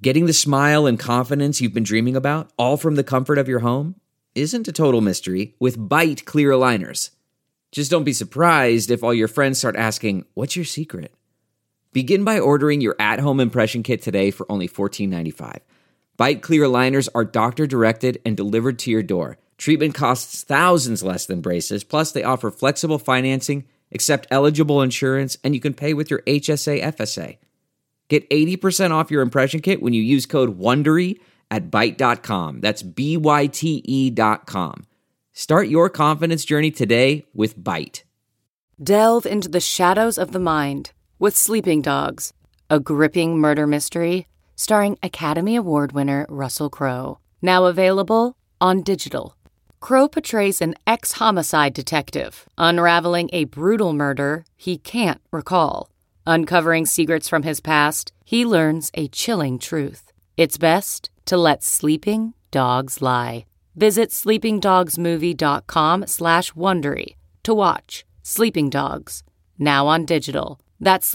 Getting the smile and confidence you've been dreaming about, all from the comfort of your home, isn't a total mystery with Byte clear aligners. Just don't be surprised if all your friends start asking, "What's your secret?" Begin by ordering your at-home impression kit today for only $14.95. Byte clear aligners are doctor-directed and delivered to your door. Treatment costs thousands less than braces, plus they offer flexible financing, accept eligible insurance, and you can pay with your HSA FSA. Get 80% off your impression kit when you use code WONDERY at Byte.com. That's BYTE.com. Start your confidence journey today with Byte. Delve into the shadows of the mind with Sleeping Dogs, a gripping murder mystery starring Academy Award winner Russell Crowe. Now available on digital. Crowe portrays an ex-homicide detective unraveling a brutal murder he can't recall. Uncovering secrets from his past, he learns a chilling truth. It's best to let sleeping dogs lie. Visit sleepingdogsmovie.com/Wondery to watch Sleeping Dogs, now on digital. That's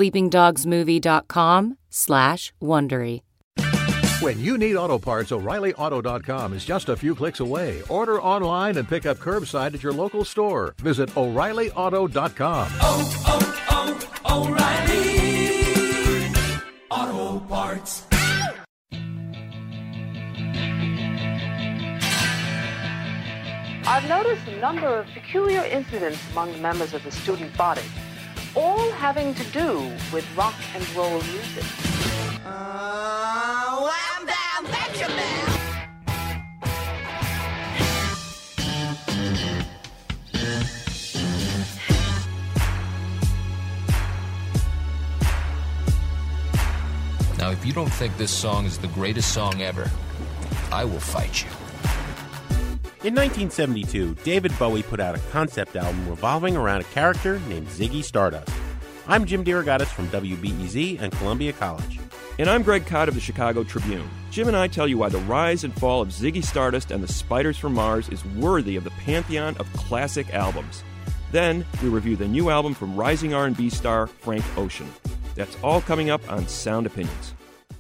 sleepingdogsmovie.com/Wondery. When you need auto parts, O'ReillyAuto.com is just a few clicks away. Order online and pick up curbside at your local store. Visit O'ReillyAuto.com. O'Reilly Auto Parts. I've noticed a number of peculiar incidents among the members of the student body, all having to do with rock and roll music. Wham bam, betcha bam. Now, if you don't think this song is the greatest song ever, I will fight you. In 1972, David Bowie put out a concept album revolving around a character named Ziggy Stardust. I'm Jim DeRogatis from WBEZ and Columbia College. And I'm Greg Cott of the Chicago Tribune. Jim and I tell you why the rise and fall of Ziggy Stardust and the Spiders from Mars is worthy of the pantheon of classic albums. Then, we review the new album from rising R&B star Frank Ocean. That's all coming up on Sound Opinions.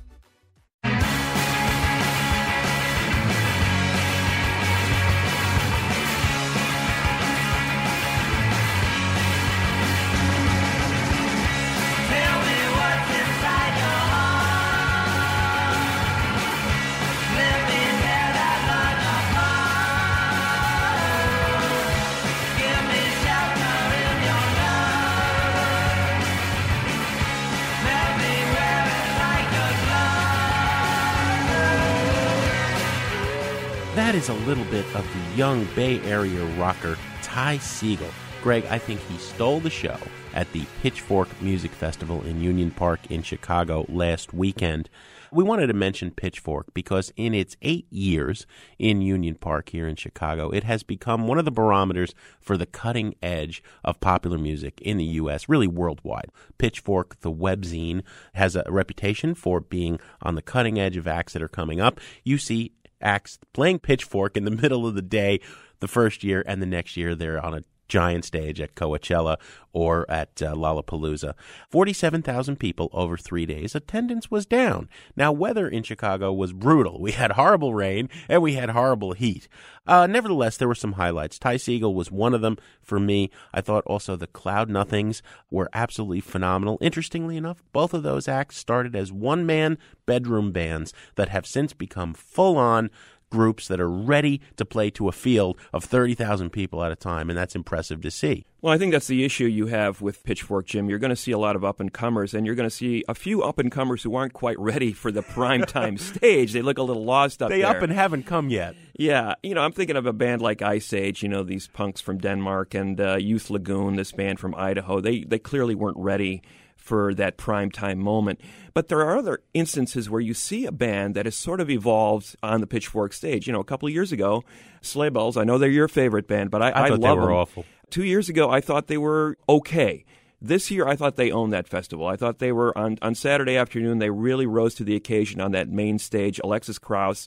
That is a little bit of the young Bay Area rocker Ty Segall. Greg, I think he stole the show at the Pitchfork Music Festival in Union Park in Chicago last weekend. We wanted to mention Pitchfork because in its 8 years in Union Park here in Chicago, it has become one of the barometers for the cutting edge of popular music in the U.S., really worldwide. Pitchfork, the webzine, has a reputation for being on the cutting edge of acts that are coming up. You see acts playing Pitchfork in the middle of the day the first year, and the next year they're on a giant stage at Coachella or at Lollapalooza. 47,000 people over 3 days. Attendance was down. Now, weather in Chicago was brutal. We had horrible rain and we had horrible heat. Nevertheless, there were some highlights. Ty Segall was one of them for me. I thought also the Cloud Nothings were absolutely phenomenal. Interestingly enough, both of those acts started as one-man bedroom bands that have since become full-on groups that are ready to play to a field of 30,000 people at a time, and that's impressive to see. Well, I think that's the issue you have with Pitchfork, Jim. You're going to see a lot of up-and-comers, and you're going to see a few up-and-comers who aren't quite ready for the primetime stage. They look a little lost up there. They up and haven't come yet. Yeah. I'm thinking of a band like Ice Age, these punks from Denmark, and Youth Lagoon, this band from Idaho. They clearly weren't ready for that primetime moment. But there are other instances where you see a band that has sort of evolved on the Pitchfork stage. A couple of years ago, Sleigh Bells, I know they're your favorite band, but I thought love they were them. awful. 2 years ago, I thought they were okay. This year, I thought they owned that festival. I thought they were, on Saturday afternoon, they really rose to the occasion on that main stage. Alexis Krauss,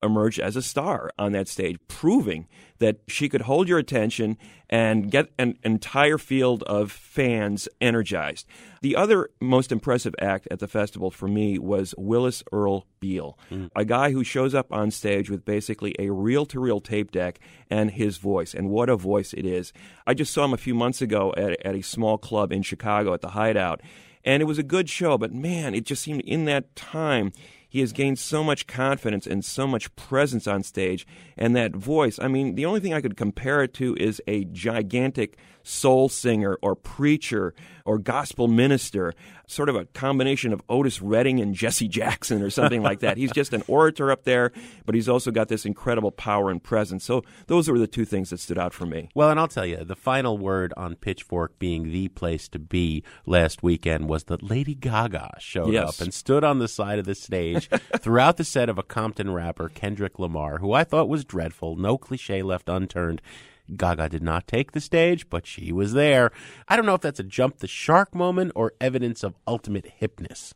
emerged as a star on that stage, proving that she could hold your attention and get an entire field of fans energized. The other most impressive act at the festival for me was Willis Earl Beal, a guy who shows up on stage with basically a reel-to-reel tape deck and his voice, and what a voice it is. I just saw him a few months ago at a small club in Chicago at the Hideout, and it was a good show, but man, it just seemed in that time he has gained so much confidence and so much presence on stage, and that voice, I mean, the only thing I could compare it to is a gigantic soul singer or preacher or gospel minister, sort of a combination of Otis Redding and Jesse Jackson or something like that. He's just an orator up there, but he's also got this incredible power and presence. So those were the two things that stood out for me. Well, and I'll tell you, the final word on Pitchfork being the place to be last weekend was that Lady Gaga showed up and stood on the side of the stage throughout the set of a Compton rapper, Kendrick Lamar, who I thought was dreadful. No cliche left unturned. Gaga did not take the stage, but she was there. I don't know if that's a jump the shark moment or evidence of ultimate hipness.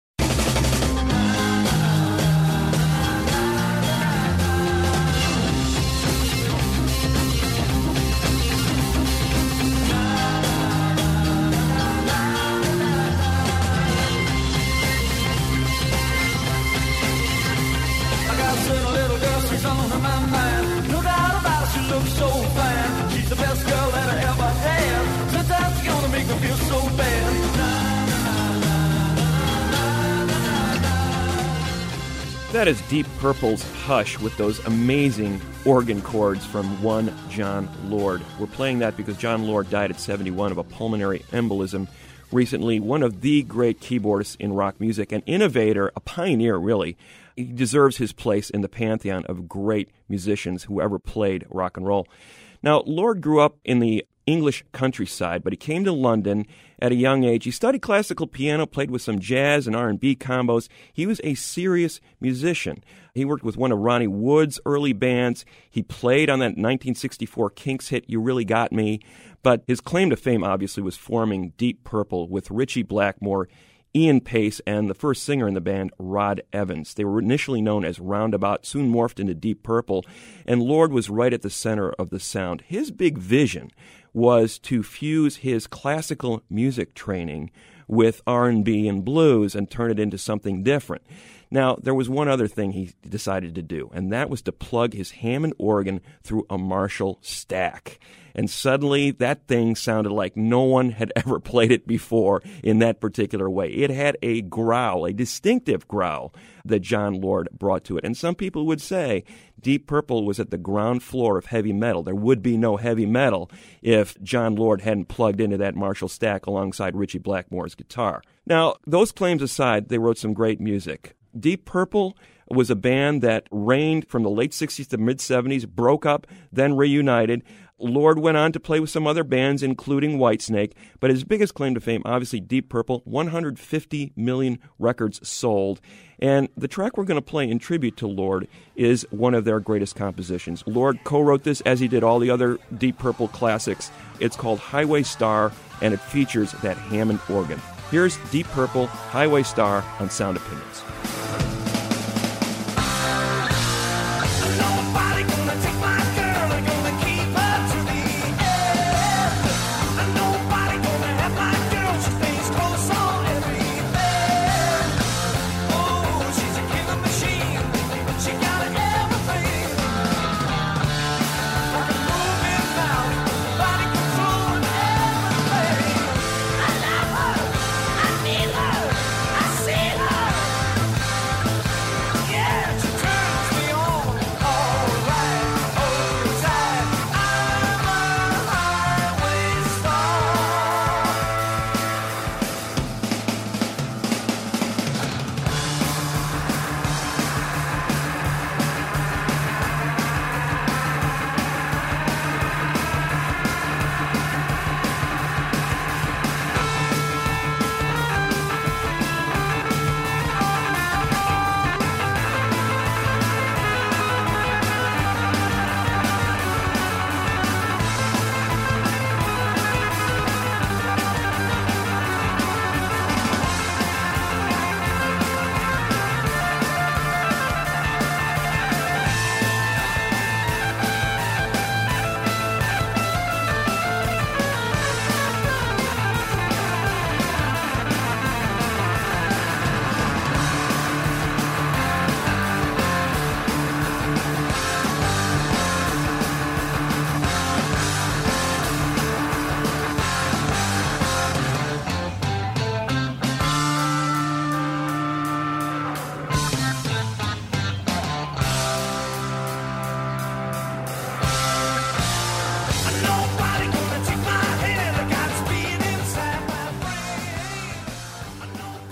So fine, she's the best girl that I ever had. Sometimes she's gonna make me feel so bad. That is Deep Purple's Hush with those amazing organ chords from one John Lord. We're playing that because John Lord died at 71 of a pulmonary embolism recently. One of the great keyboardists in rock music, an innovator, a pioneer, really. He deserves his place in the pantheon of great musicians who ever played rock and roll. Now, Lord grew up in the English countryside, but he came to London at a young age. He studied classical piano, played with some jazz and R&B combos. He was a serious musician. He worked with one of Ronnie Wood's early bands. He played on that 1964 Kinks hit, You Really Got Me. But his claim to fame, obviously, was forming Deep Purple with Ritchie Blackmore, Ian Pace, and the first singer in the band, Rod Evans. They were initially known as Roundabout, soon morphed into Deep Purple, and Lord was right at the center of the sound. His big vision was to fuse his classical music training with R&B and blues and turn it into something different. Now, there was one other thing he decided to do, and that was to plug his Hammond organ through a Marshall stack. And suddenly, that thing sounded like no one had ever played it before in that particular way. It had a growl, a distinctive growl, that John Lord brought to it. And some people would say Deep Purple was at the ground floor of heavy metal. There would be no heavy metal if John Lord hadn't plugged into that Marshall stack alongside Ritchie Blackmore's guitar. Now, those claims aside, they wrote some great music. Deep Purple was a band that reigned from the late 60s to mid-70s, broke up, then reunited. Lord went on to play with some other bands, including Whitesnake, but his biggest claim to fame, obviously Deep Purple, 150 million records sold. And the track we're going to play in tribute to Lord is one of their greatest compositions. Lord co-wrote this, as he did all the other Deep Purple classics. It's called Highway Star, and it features that Hammond organ. Here's Deep Purple, Highway Star on Sound Opinions.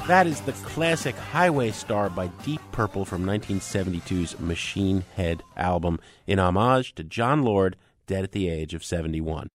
That is the classic Highway Star by Deep Purple from 1972's Machine Head album in homage to John Lord, dead at the age of 71.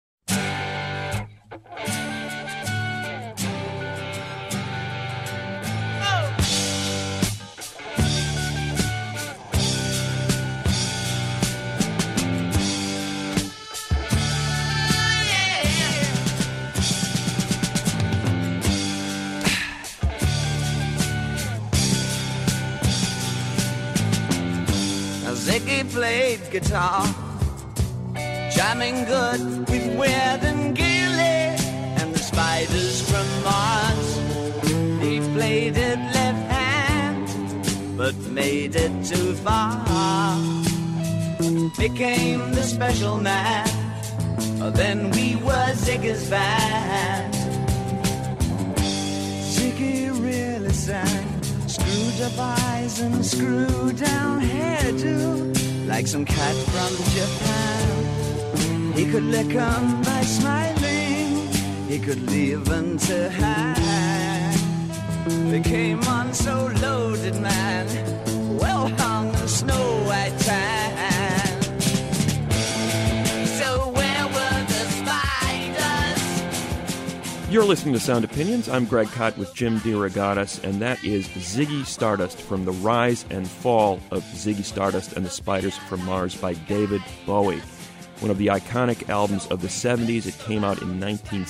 Ziggy played guitar, jamming good with Weird and Gilly and the Spiders from Mars. He played it left hand, but made it too far. Became the special man, then we were Ziggy's band. Ziggy really sang, screwed up eyes and screwed down hairdo, like some cat from Japan. He could lick 'em by smiling, he could leave 'em to hang. They came on so loaded, man, well hung in snow white tan. So where were the spiders? You're listening to Sound Opinions. I'm Greg Kot with Jim DeRogatis, and that is Ziggy Stardust from The Rise and Fall of Ziggy Stardust and the Spiders from Mars by David Bowie. One of the iconic albums of the 70s. It came out in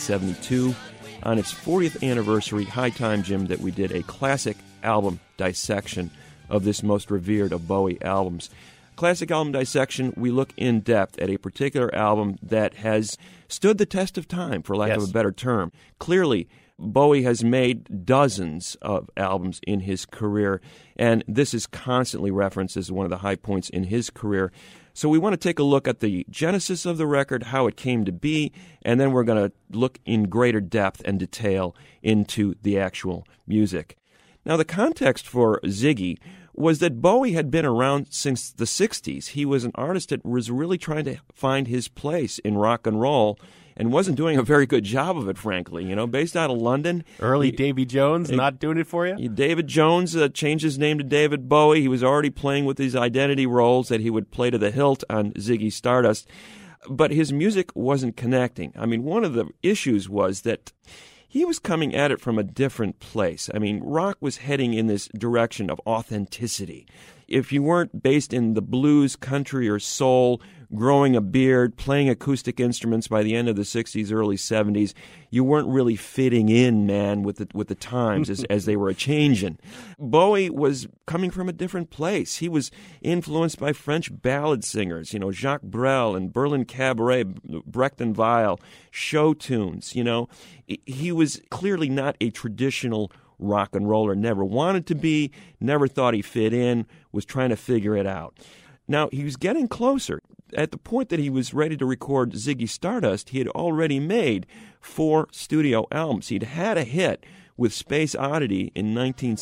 1972. On its 40th anniversary, high time, Jim, that we did a classic album dissection of this most revered of Bowie albums. Classic album dissection, we look in depth at a particular album that has stood the test of time, for lack of a better term. Clearly, Bowie has made dozens of albums in his career, and this is constantly referenced as one of the high points in his career. So we want to take a look at the genesis of the record, how it came to be, and then we're going to look in greater depth and detail into the actual music. Now, the context for Ziggy was that Bowie had been around since the 60s. He was an artist that was really trying to find his place in rock and roll and wasn't doing a very good job of it, frankly. You know, based out of London. Early Davy Jones not doing it for you? David Jones changed his name to David Bowie. He was already playing with these identity roles that he would play to the hilt on Ziggy Stardust. But his music wasn't connecting. I mean, one of the issues was that he was coming at it from a different place. I mean, rock was heading in this direction of authenticity. If you weren't based in the blues, country, or soul, growing a beard, playing acoustic instruments by the end of the 60s, early 70s, you weren't really fitting in, man, with the times as they were a-changin'. Bowie was coming from a different place. He was influenced by French ballad singers, you know, Jacques Brel and Berlin Cabaret, Brecht and Weill, show tunes, you know. He was clearly not a traditional rock and roller, never wanted to be, never thought he fit in, was trying to figure it out. Now, he was getting closer. At the point that he was ready to record Ziggy Stardust, he had already made 4 studio albums. He'd had a hit with Space Oddity in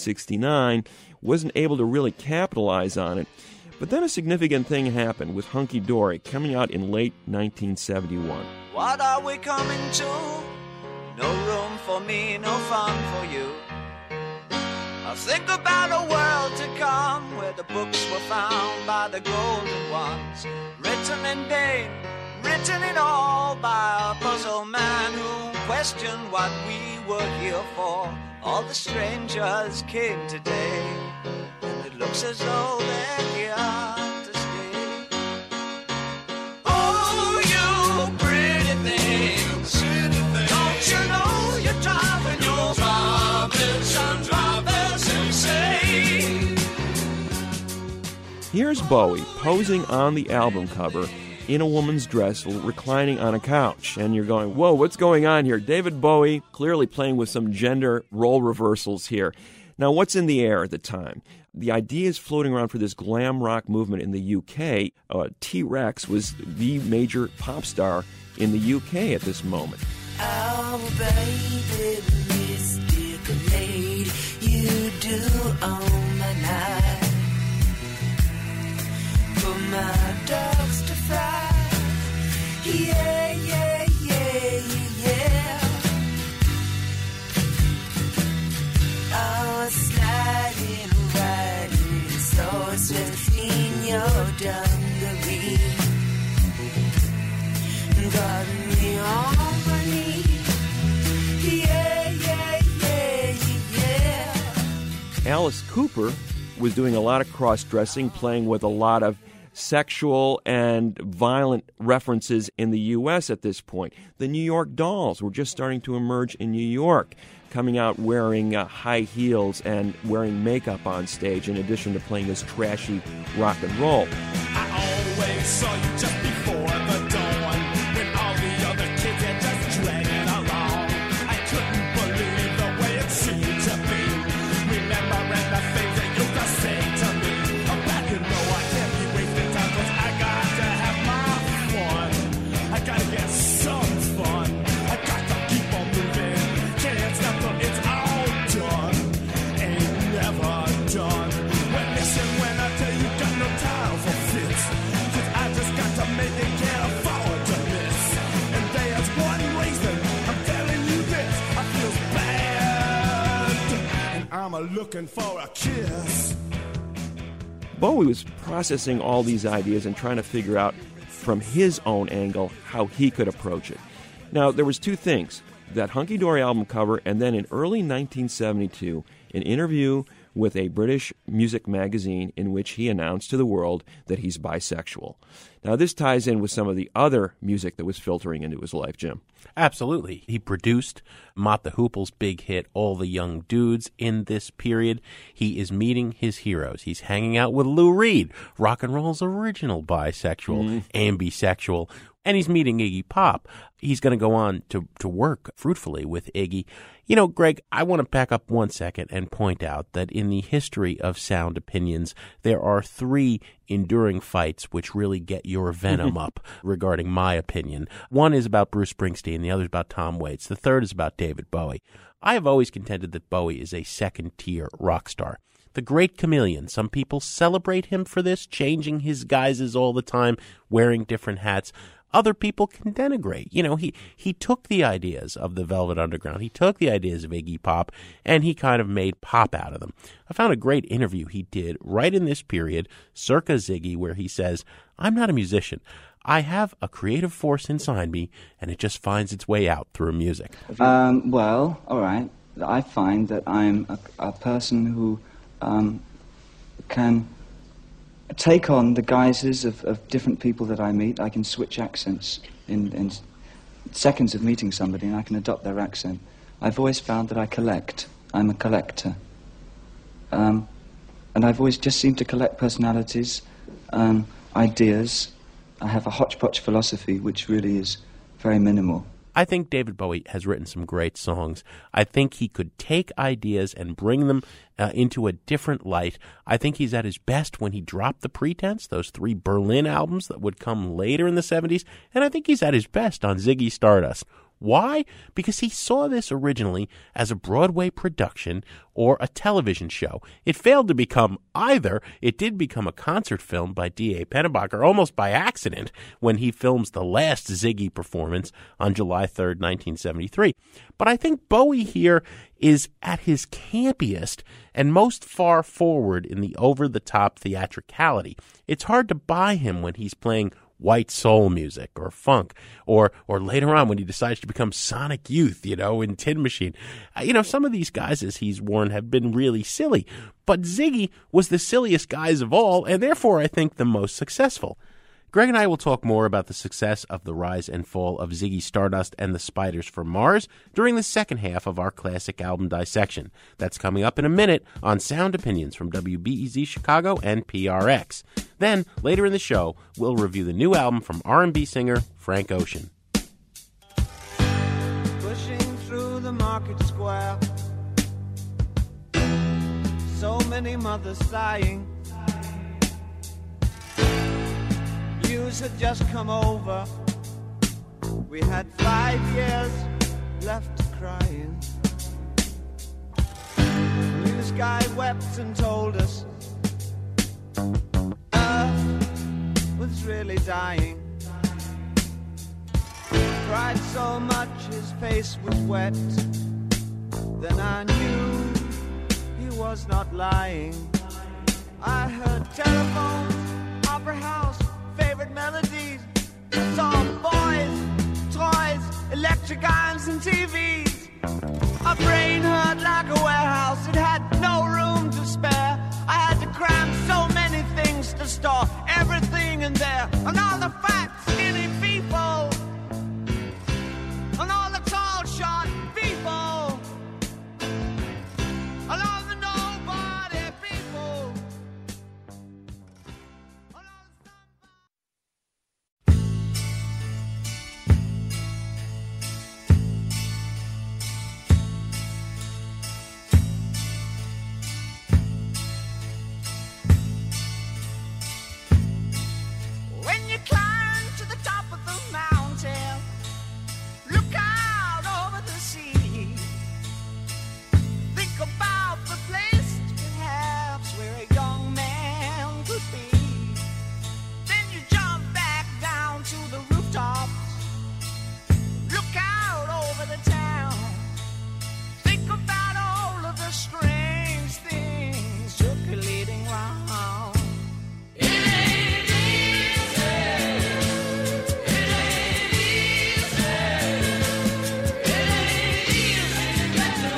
1969, wasn't able to really capitalize on it. But then a significant thing happened with Hunky Dory, coming out in late 1971. What are we coming to? No room for me, no fun for you. I think about a world to come where the books were found by the golden ones, written in pain, written in all by a puzzle man who questioned what we were here for. All the strangers came today, and it looks as though they're here to stay. Oh, you pretty things, don't you know you're driving your drivers and drivers insane? Here's Bowie posing on the album cover in a woman's dress, reclining on a couch. And you're going, whoa, what's going on here? David Bowie clearly playing with some gender role reversals here. Now, what's in the air at the time? The idea is floating around for this glam rock movement in the UK. T-Rex was the major pop star in the UK at this moment. Oh, baby, mystic maid, you do own my night. For my dogs to fry, yeah, yeah, yeah, yeah. roses in your dungaree. Got me on my knees. Yeah, yeah, yeah, yeah. Alice Cooper was doing a lot of cross-dressing, playing with a lot of sexual and violent references in the U.S. at this point. The New York Dolls were just starting to emerge in New York, coming out wearing high heels and wearing makeup on stage, in addition to playing this trashy rock and roll. I always saw you just before the dawn, when all the other kids had just dragging along. I couldn't believe the way it seemed to be, remembering the things that you could say to me. I'm back and no, I can't be wasting time, 'cause I got to have my fun. I gotta get some fun. I got to keep on moving. Can't stop till it's all done. Ain't never done. Well, listen when I tell you, got no time for fits, 'cause I just got to make it, can't afford to miss. And there's one reason I'm telling you this. I feel bad, and I'm looking for a kiss. Bowie was processing all these ideas and trying to figure out from his own angle how he could approach it. Now, there was two things: that Hunky Dory album cover, and then in early 1972, an interview with a British music magazine in which he announced to the world that he's bisexual. Now, this ties in with some of the other music that was filtering into his life, Jim. Absolutely. He produced Mott the Hoople's big hit, All the Young Dudes, in this period. He is meeting his heroes. He's hanging out with Lou Reed, rock and roll's original bisexual and bisexual. And he's meeting Iggy Pop. He's going to go on to work fruitfully with Iggy. You know, Greg, I want to back up 1 second and point out that in the history of Sound Opinions, there are three enduring fights which really get your venom up regarding my opinion. One is about Bruce Springsteen, the other is about Tom Waits, the third is about David Bowie. I have always contended that Bowie is a second-tier rock star. The great chameleon. Some people celebrate him for this, changing his guises all the time, wearing different hats. Other people can denigrate. You know, he took the ideas of the Velvet Underground, he took the ideas of Iggy Pop, and he kind of made pop out of them. I found a great interview he did right in this period, circa Ziggy, where he says, "I'm not a musician. I have a creative force inside me, and it just finds its way out through music." Well, all right. I find that I'm a person who can take on the guises of different people that I meet. I can switch accents in seconds of meeting somebody, and I can adopt their accent. I've always found that I collect. I'm a collector. And I've always just seemed to collect personalities, ideas. I have a hodgepodge philosophy, which really is very minimal. I think David Bowie has written some great songs. I think he could take ideas and bring them into a different light. I think he's at his best when he dropped The Pretense, those 3 Berlin albums that would come later in the 70s, and I think he's at his best on Ziggy Stardust. Why? Because he saw this originally as a Broadway production or a television show. It failed to become either. It did become a concert film by D.A. Pennebaker, almost by accident, when he films the last Ziggy performance on July 3rd, 1973. But I think Bowie here is at his campiest and most far forward in the over-the-top theatricality. It's hard to buy him when he's playing white soul music or funk, or later on when he decides to become Sonic Youth, in Tin Machine. Some of these guises he's worn have been really silly, but Ziggy was the silliest guise of all, and therefore I think the most successful. Greg and I will talk more about the success of the rise and fall of Ziggy Stardust and the Spiders from Mars during the second half of our classic album dissection. That's coming up in a minute on Sound Opinions from WBEZ Chicago and PRX. Then, later in the show, we'll review the new album from R&B singer Frank Ocean. Pushing through the market square, so many mothers sighing. News had just come over. We had 5 years left crying. News guy wept and told us Earth was really dying. Cried so much his face was wet. Then I knew he was not lying. I heard TVs. My brain hurt like a warehouse, it had no room to spare. I had to cram so many things to store everything in there. And all the fat, skinny people, and all the tall, short people, and all the nobody people. When you climb to the top of the mountain, look out over the sea. Think about the place perhaps where a young man could be. Then you jump back down to the rooftops. Look out over the town. Think about all of the strange things circulating round. It ain't easy. It ain't easy. It ain't easy to get to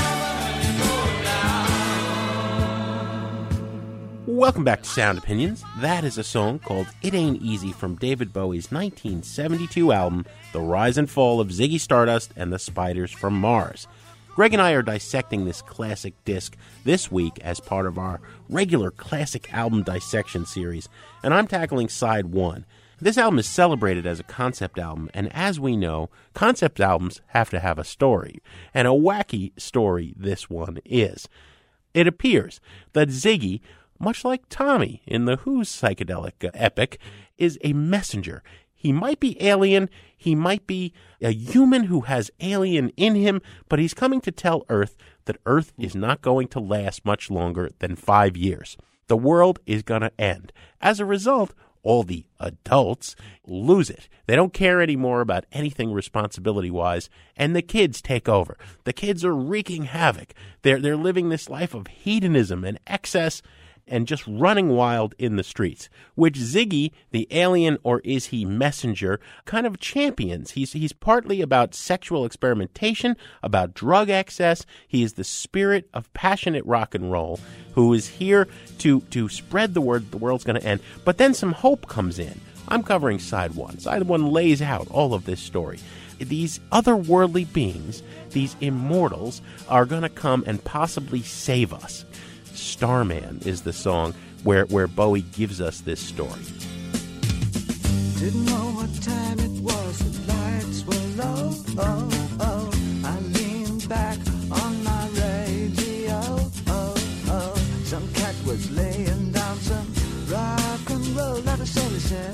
heaven. Welcome back to Sound Opinions. That is a song called It Ain't Easy from David Bowie's 1972 album, The Rise and Fall of Ziggy Stardust and the Spiders from Mars. Greg and I are dissecting this classic disc this week as part of our regular classic album dissection series, and I'm tackling side one. This album is celebrated as a concept album, and as we know, concept albums have to have a story, and a wacky story this one is. It appears that Ziggy, much like Tommy in the Who's psychedelic epic, is a messenger. He might be alien, he might be a human who has alien in him, but he's coming to tell Earth that Earth is not going to last much longer than 5 years. The world is going to end. As a result, all the adults lose it. They don't care anymore about anything responsibility-wise, and the kids take over. The kids are wreaking havoc. They're living this life of hedonism and excess and just running wild in the streets, which Ziggy, the alien or is he messenger, kind of champions. He's partly about sexual experimentation, about drug excess. He is the spirit of passionate rock and roll who is here to spread the word the world's going to end. But then some hope comes in. I'm covering side one. Side one lays out all of this story. These otherworldly beings, these immortals, are going to come and possibly save us. Starman is the song where Bowie gives us this story. Didn't know what time it was, the lights were low. I leaned back on my radio. Some cat was laying down some rock and roll, that is all he said.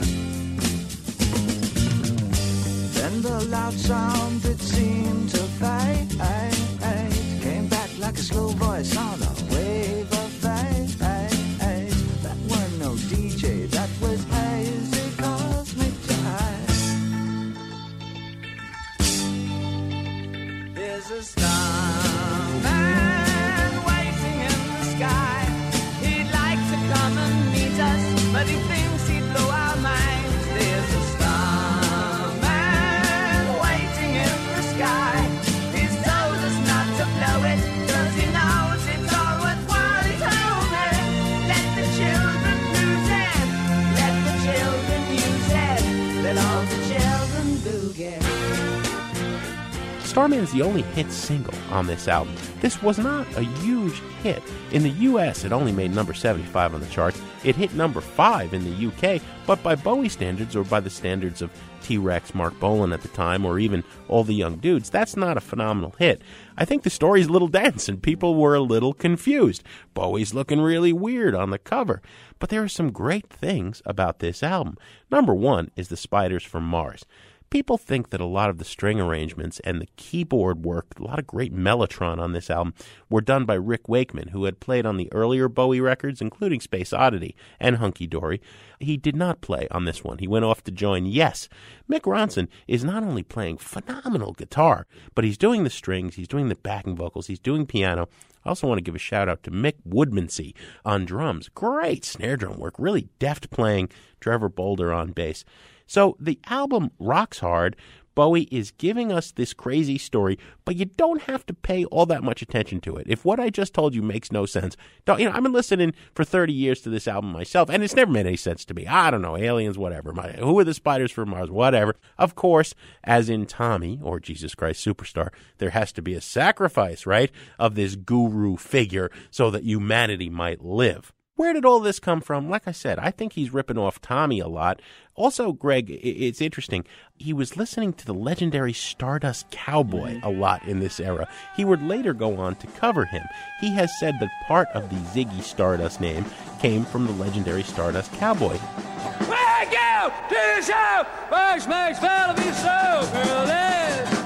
Then the loud sound it seemed to fade, came back like a slow voice on a wave of bass. That weren't no DJ, that was hazy cosmic jive. There's a starman waiting in the sky. He'd like to come and meet us, but he thinks he'd blow our minds. There's a starman waiting in the sky. He's told us not to blow it, 'cause he knows it's all worthwhile. He told me, let the children lose it, let the children use it, let all the children boogie. Starman's the only hit single on this album. This was not a huge hit. In the US, it only made number 75 on the charts. It hit number 5 in the UK, but by Bowie standards, or by the standards of T-Rex, Mark Bolan at the time, or even All the Young Dudes, that's not a phenomenal hit. I think the story's a little dense, and people were a little confused. Bowie's looking really weird on the cover. But there are some great things about this album. Number one is the Spiders from Mars. People think that a lot of the string arrangements and the keyboard work, a lot of great mellotron on this album, were done by Rick Wakeman, who had played on the earlier Bowie records, including Space Oddity and Hunky Dory. He did not play on this one. He went off to join Yes. Mick Ronson is not only playing phenomenal guitar, but he's doing the strings, he's doing the backing vocals, he's doing piano. I also want to give a shout-out to Mick Woodmansey on drums. Great snare drum work, really deft playing. Trevor Boulder on bass. So the album rocks hard, Bowie is giving us this crazy story, but you don't have to pay all that much attention to it. If what I just told you makes no sense, I've been listening for 30 years to this album myself, and it's never made any sense to me. I don't know, aliens, whatever. Who are the spiders from Mars? Whatever. Of course, as in Tommy, or Jesus Christ Superstar, there has to be a sacrifice, right, of this guru figure so that humanity might live. Where did all this come from? Like I said, I think he's ripping off Tommy a lot. Also, Greg, it's interesting. He was listening to the legendary Stardust Cowboy a lot in this era. He would later go on to cover him. He has said that part of the Ziggy Stardust name came from the legendary Stardust Cowboy. Wake up to the show! First makes fell of your soul, girl, is.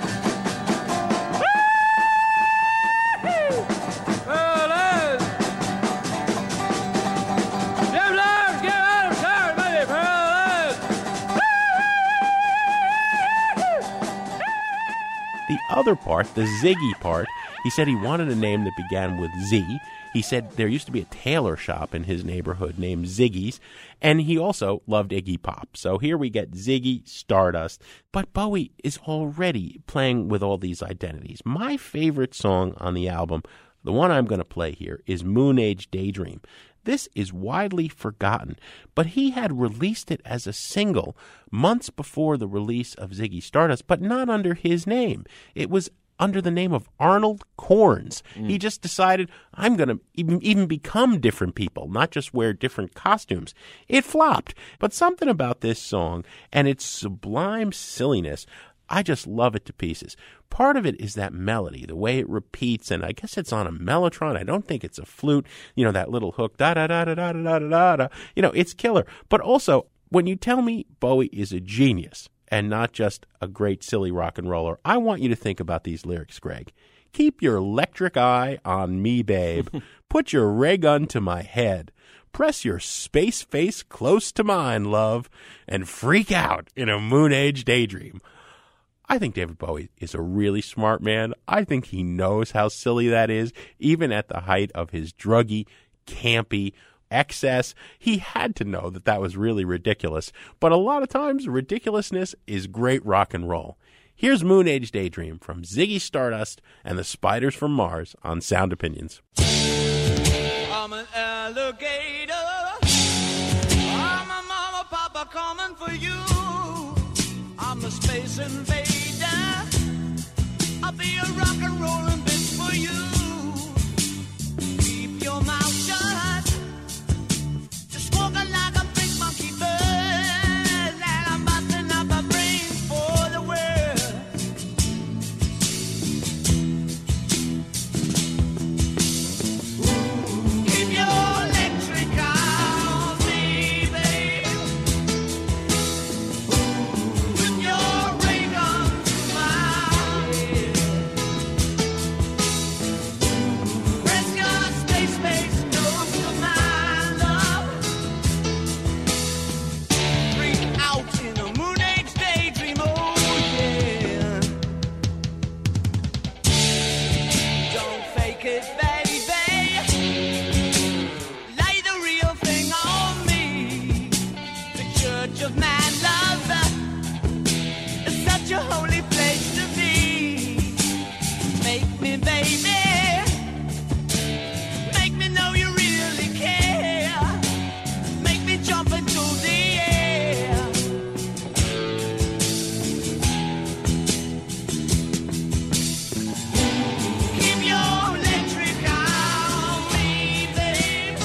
The other part, the Ziggy part, he said he wanted a name that began with Z. He said there used to be a tailor shop in his neighborhood named Ziggy's, and he also loved Iggy Pop. So here we get Ziggy Stardust. But Bowie is already playing with all these identities. My favorite song on the album, the one I'm going to play here, is Moon Age Daydream. This is widely forgotten, but he had released it as a single months before the release of Ziggy Stardust, but not under his name. It was under the name of Arnold Corns. He just decided, I'm going to even become different people, not just wear different costumes. It flopped, but something about this song and its sublime silliness, I just love it to pieces. Part of it is that melody, the way it repeats, and I guess it's on a mellotron. I don't think it's a flute. That little hook, da-da-da-da-da-da-da-da-da. It's killer. But also, when you tell me Bowie is a genius and not just a great silly rock and roller, I want you to think about these lyrics, Greg. Keep your electric eye on me, babe. Put your ray gun to my head. Press your space face close to mine, love, and freak out in a moon age daydream. I think David Bowie is a really smart man. I think he knows how silly that is, even at the height of his druggy, campy excess. He had to know that that was really ridiculous. But a lot of times, ridiculousness is great rock and roll. Here's Moon Age Daydream from Ziggy Stardust and the Spiders from Mars on Sound Opinions. I'm an alligator. I'm a mama, papa coming for you. I'm a space invader. I'll be a rock and rollin' bitch for you. Keep your mouth shut. Just walking like a big monkey bird. And I'm busting up a brain for the world. Keep your electric eye on me, babe. With your ray gun to my head. Press your space face close to my love. Freak out in a moon age daydream, oh yeah. Don't fake it, baby. Lay the real thing on me. The church of man love is such a holy place to be. Make me, baby. Make me know you really care. Make me jump into the air. Keep your electric eye on me, babe.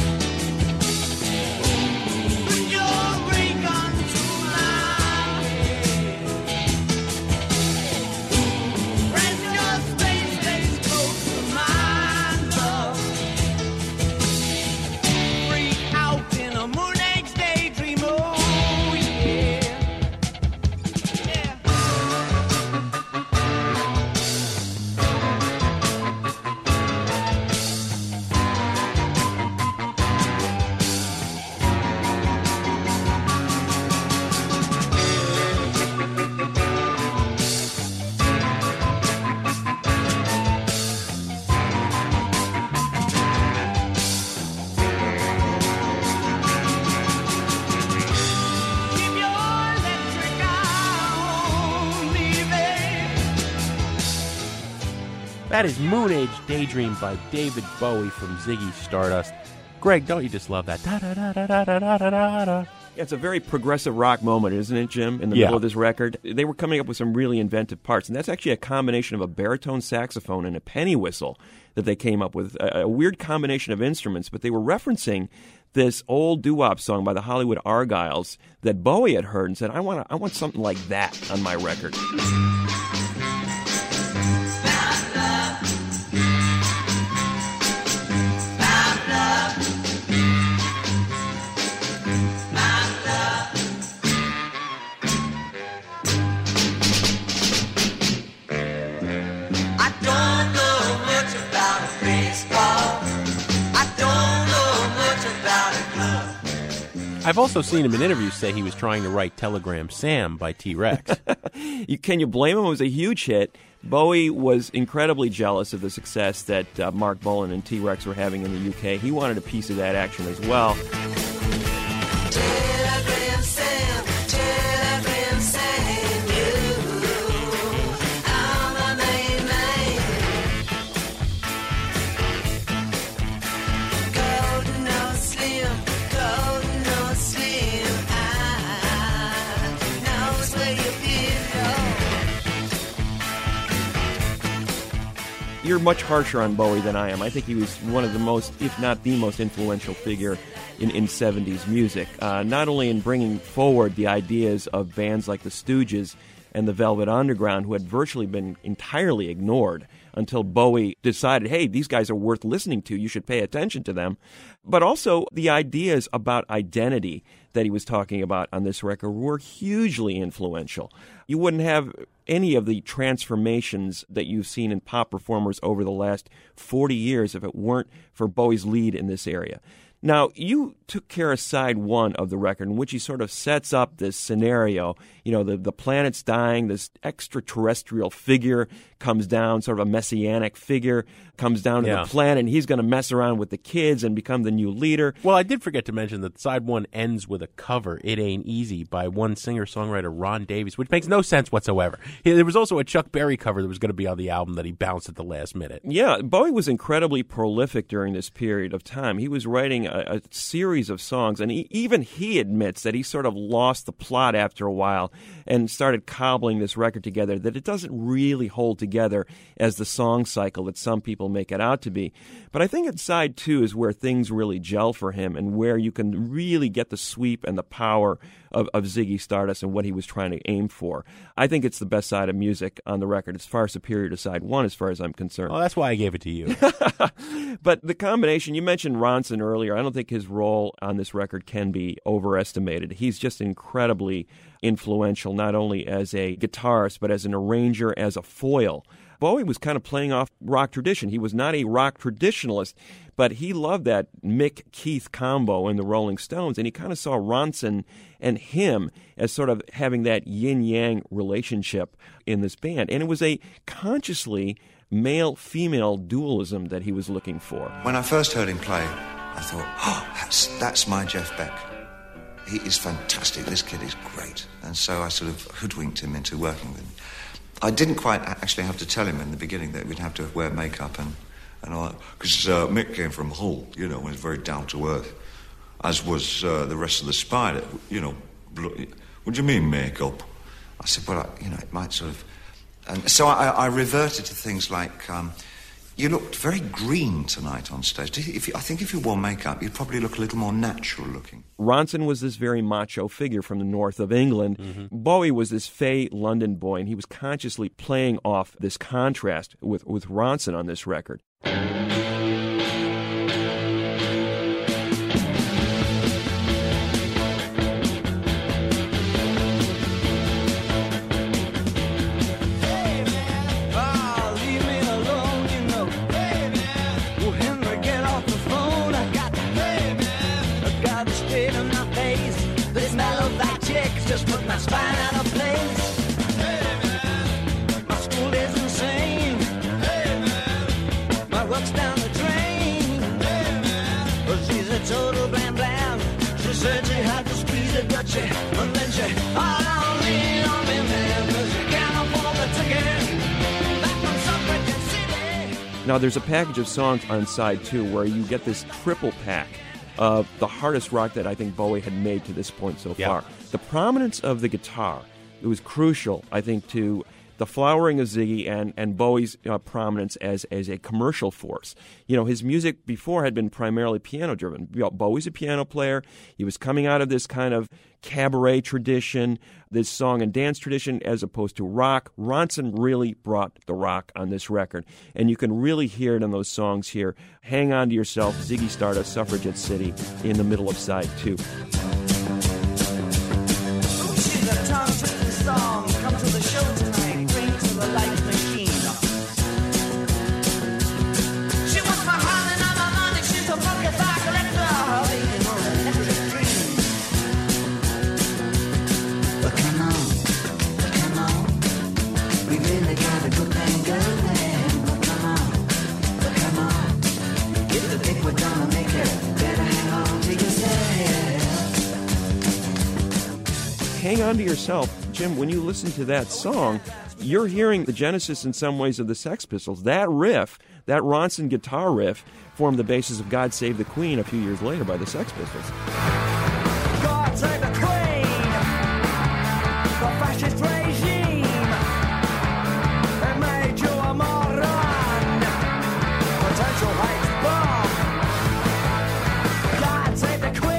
Put your ray gun to my head. Press your space face close That is Moon Age Daydream by David Bowie from Ziggy Stardust. Greg, don't you just love that? Da-da-da-da-da-da-da-da-da. It's a very progressive rock moment, isn't it, Jim, in the middle of this record? They were coming up with some really inventive parts, and that's actually a combination of a baritone saxophone and a penny whistle that they came up with, a weird combination of instruments, but they were referencing this old doo-wop song by the Hollywood Argyles that Bowie had heard and said, I want something like that on my record. I've also seen him in interviews say he was trying to write Telegram Sam by T-Rex. Can you blame him? It was a huge hit. Bowie was incredibly jealous of the success that Mark Bolan and T-Rex were having in the UK. He wanted a piece of that action as well. Telegram Sam, Telegram Sam, I'm a main man. Golden or slim, golden or slim, I knows where you've been. You're much harsher on Bowie than I am. I think he was one of the most, if not the most influential figure in 70s music, not only in bringing forward the ideas of bands like the Stooges and the Velvet Underground, who had virtually been entirely ignored until Bowie decided, hey, these guys are worth listening to, you should pay attention to them, but also the ideas about identity that he was talking about on this record were hugely influential. You wouldn't have any of the transformations that you've seen in pop performers over the last 40 years if it weren't for Bowie's lead in this area. Now, you took care of side one of the record in which he sort of sets up this scenario. You know, the planet's dying, this extraterrestrial figure comes down, sort of a messianic figure, comes down to the planet, and he's going to mess around with the kids and become the new leader. Well, I did forget to mention that side one ends with a cover, It Ain't Easy, by one singer-songwriter, Ron Davies, which makes no sense whatsoever. There was also a Chuck Berry cover that was going to be on the album that he bounced at the last minute. Yeah, Bowie was incredibly prolific during this period of time. He was writing a series of songs, and even he admits that he sort of lost the plot after a while and started cobbling this record together, that it doesn't really hold together as the song cycle that some people make it out to be. But I think at side two is where things really gel for him and where you can really get the sweep and the power of Ziggy Stardust and what he was trying to aim for. I think it's the best side of music on the record. It's far superior to side one as far as I'm concerned. Oh, that's why I gave it to you. But the combination, you mentioned Ronson earlier. I don't think his role on this record can be overestimated. He's just incredibly influential, not only as a guitarist, but as an arranger, as a foil. Bowie was kind of playing off rock tradition. He was not a rock traditionalist, but he loved that Mick-Keith combo in the Rolling Stones, and he kind of saw Ronson and him as sort of having that yin-yang relationship in this band. And it was a consciously male-female dualism that he was looking for. When I first heard him play, I thought, oh, that's my Jeff Beck. He is fantastic. This kid is great. And so I sort of hoodwinked him into working with him. I didn't quite actually have to tell him in the beginning that we'd have to wear makeup and all that. Because Mick came from Hull, you know, and was very down to earth, as was the rest of the Spider, you know. What do you mean makeup? I said, well, it might sort of... And so I reverted to things like... you looked very green tonight on stage. I think if you wore makeup, you'd probably look a little more natural looking. Ronson was this very macho figure from the north of England. Mm-hmm. Bowie was this fey London boy, and he was consciously playing off this contrast with Ronson on this record. Just put my spine out of place. Hey man, my school is insane. Hey man, my work's down the drain. Hey man, but she's a total blam blam. She said she had to squeeze it, but she, and then she, oh, don't lean on me, man, 'cause you can't afford the ticket. Back from Suffragan City. Now, there's a package of songs on side 2 where you get this triple pack of the hardest rock that I think Bowie had made to this point so far. The prominence of the guitar, it was crucial, I think, to the flowering of Ziggy and Bowie's prominence as a commercial force. You know, his music before had been primarily piano-driven. Bowie's a piano player. He was coming out of this kind of cabaret tradition, this song and dance tradition, as opposed to rock. Ronson really brought the rock on this record, and you can really hear it in those songs here. Hang On to Yourself, Ziggy Stardust, Suffragette City, in the middle of side 2. Come to the show tonight, bring to the light machine. She wants my heart and all my money, she's a funky fire collector, waiting on an electric dream. But come on, we really got a good thing going. But come on, if the think we're gonna make it, better hang on to yourself. Hang On to Yourself. Jim, when you listen to that song, you're hearing the genesis in some ways of the Sex Pistols. That riff, that Ronson guitar riff, formed the basis of God Save the Queen a few years later by the Sex Pistols. God save the Queen, the fascist regime, it made you a moron, potential hate bomb. God save the Queen.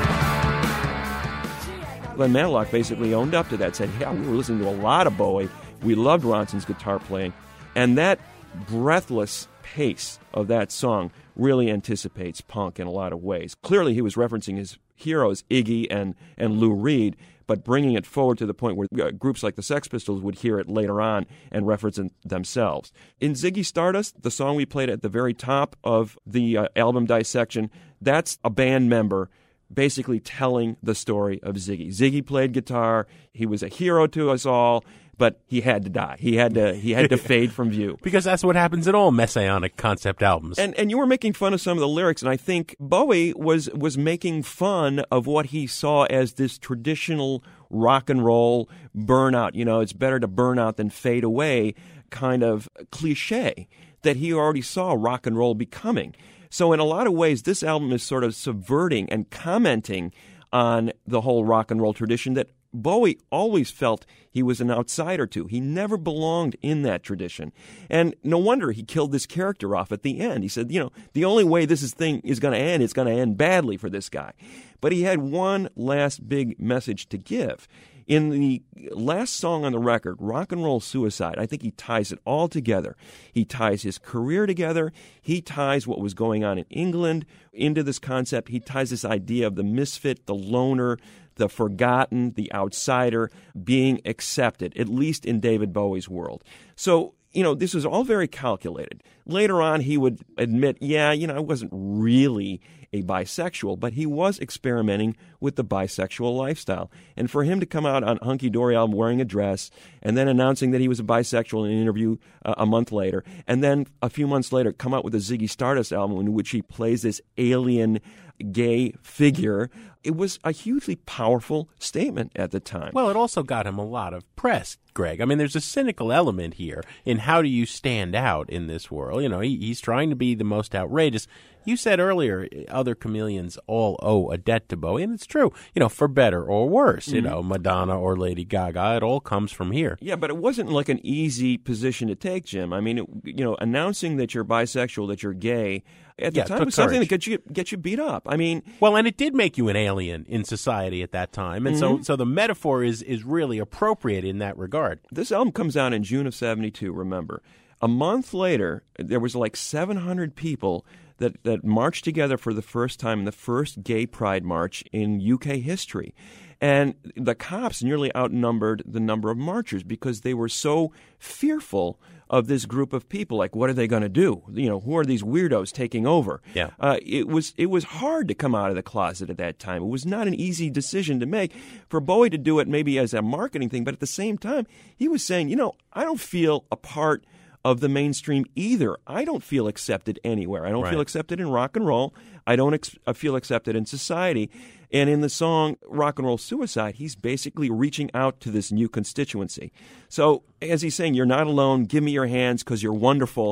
Glenn Matlock basically owned up to that, said, yeah, we were listening to a lot of Bowie. We loved Ronson's guitar playing. And that breathless pace of that song really anticipates punk in a lot of ways. Clearly, he was referencing his heroes, Iggy and Lou Reed, but bringing it forward to the point where groups like the Sex Pistols would hear it later on and reference it themselves. In Ziggy Stardust, the song we played at the very top of the album dissection, that's a band member basically telling the story of Ziggy. Ziggy played guitar. He was a hero to us all, but he had to die. He had to fade from view. Because that's what happens in all messianic concept albums. And you were making fun of some of the lyrics, and I think Bowie was making fun of what he saw as this traditional rock and roll burnout. You know, it's better to burn out than fade away kind of cliche that he already saw rock and roll becoming. So in a lot of ways, this album is sort of subverting and commenting on the whole rock and roll tradition that Bowie always felt he was an outsider to. He never belonged in that tradition. And no wonder he killed this character off at the end. He said, you know, the only way this thing is going to end, it's going to end badly for this guy. But he had one last big message to give. In the last song on the record, Rock and Roll Suicide, I think he ties it all together. He ties his career together. He ties what was going on in England into this concept. He ties this idea of the misfit, the loner, the forgotten, the outsider being accepted, at least in David Bowie's world. So, you know, this was all very calculated. Later on, he would admit, yeah, you know, I wasn't really a bisexual, but he was experimenting with the bisexual lifestyle. And for him to come out on Hunky Dory album wearing a dress and then announcing that he was a bisexual in an interview a month later, and then a few months later come out with a Ziggy Stardust album in which he plays this alien gay figure, it was a hugely powerful statement at the time. Well, it also got him a lot of press, Greg. I mean, there's a cynical element here in how do you stand out in this world. You know, he's trying to be the most outrageous. You said earlier other chameleons all owe a debt to Bowie, and it's true. You know, for better or worse, you know, Madonna or Lady Gaga, it all comes from here. Yeah, but it wasn't like an easy position to take, Jim. I mean, you know, announcing that you're bisexual, that you're gay, at the time was something that gets you beat up. I mean, well, and it did make you an alien in society at that time, and so the metaphor is really appropriate in that regard. This album comes out in June of '72. Remember, a month later, there was like 700 people that marched together for the first time in the first gay pride march in UK history. And the cops nearly outnumbered the number of marchers because they were so fearful of this group of people. Like, what are they going to do? You know, who are these weirdos taking over? Yeah. It was hard to come out of the closet at that time. It was not an easy decision to make for Bowie to do it maybe as a marketing thing, but at the same time, he was saying, you know, I don't feel a part of the mainstream either. I don't feel accepted anywhere. I don't feel accepted in rock and roll. I don't feel accepted in society. And in the song Rock and Roll Suicide, he's basically reaching out to this new constituency. So as he's saying, you're not alone, give me your hands because you're wonderful.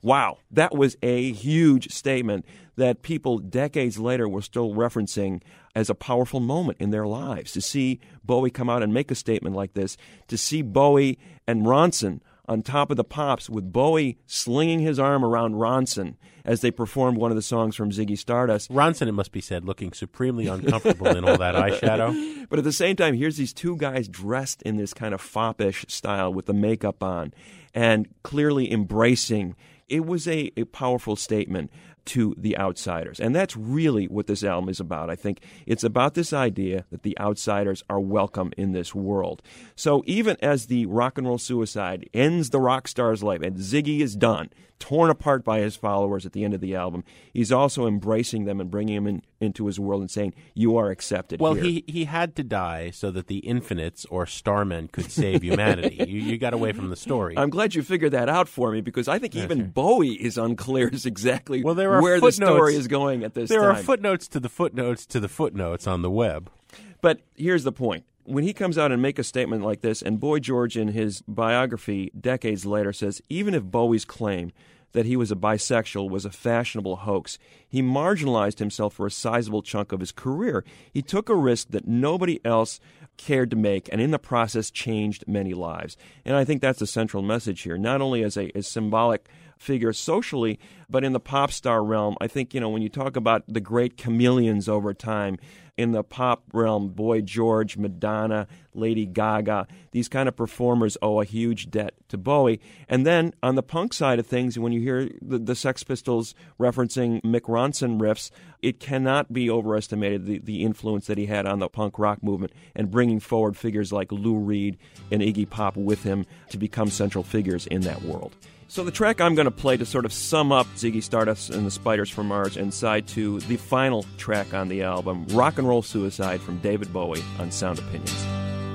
Wow, that was a huge statement that people decades later were still referencing as a powerful moment in their lives. To see Bowie come out and make a statement like this, to see Bowie and Ronson on top of the Pops, with Bowie slinging his arm around Ronson as they performed one of the songs from Ziggy Stardust. Ronson, it must be said, looking supremely uncomfortable in all that eyeshadow. But at the same time, here's these two guys dressed in this kind of foppish style with the makeup on and clearly embracing. It was a powerful statement to the outsiders. And that's really what this album is about. I think it's about this idea that the outsiders are welcome in this world. So even as the Rock and Roll Suicide ends the rock star's life and Ziggy is done, torn apart by his followers at the end of the album, he's also embracing them and bringing them into his world and saying, you are accepted well, here. he had to die so that the Infinites or Starmen could save humanity. You got away from the story. I'm glad you figured that out for me, because I think even Bowie is unclear as exactly where the story is going at this time. There are footnotes to the footnotes to the footnotes on the web. But here's the point. When he comes out and make a statement like this, and Boy George in his biography decades later says, even if Bowie's claim that he was a bisexual was a fashionable hoax, he marginalized himself for a sizable chunk of his career. He took a risk that nobody else cared to make, and in the process changed many lives. And I think that's the central message here, not only as a symbolic figure socially, but in the pop star realm. I think, when you talk about the great chameleons over time, in the pop realm, Boy George, Madonna, Lady Gaga, these kind of performers owe a huge debt to Bowie. And then on the punk side of things, when you hear the Sex Pistols referencing Mick Ronson riffs, it cannot be overestimated the influence that he had on the punk rock movement and bringing forward figures like Lou Reed and Iggy Pop with him to become central figures in that world. So the track I'm going to play to sort of sum up Ziggy Stardust and the Spiders from Mars and side to the final track on the album, Rock and Roll Suicide from David Bowie on Sound Opinions.